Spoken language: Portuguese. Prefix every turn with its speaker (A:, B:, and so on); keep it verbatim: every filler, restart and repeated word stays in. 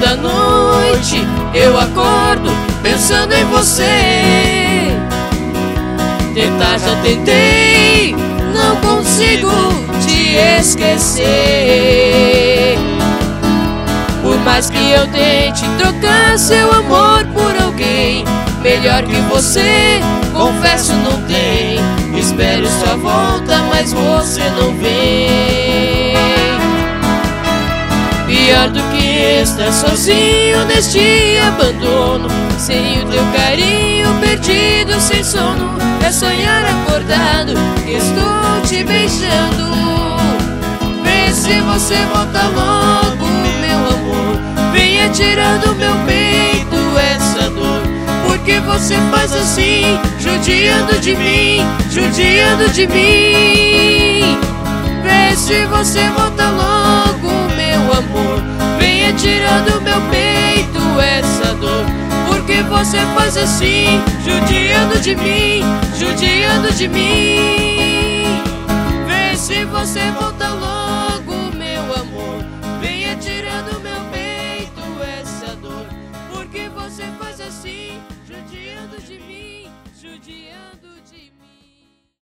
A: Toda noite eu acordo pensando em você. Tentar já tentei, não consigo te esquecer. Por mais que eu tente trocar seu amor por alguém melhor que você, confesso não tem. Espero sua volta, mas você não vem. Pior do que estar sozinho neste abandono, sem o teu carinho, perdido sem sono. É sonhar acordado que estou te beijando. Vê se você volta logo, meu amor. Venha tirar do meu peito essa dor. Porque você faz assim, judiando de mim, judiando de mim. Vê se você volta logo, meu amor. Venha tirar do meu peito essa dor. Porque você faz assim, judiando de mim, judiando de mim. Vê se você volta logo.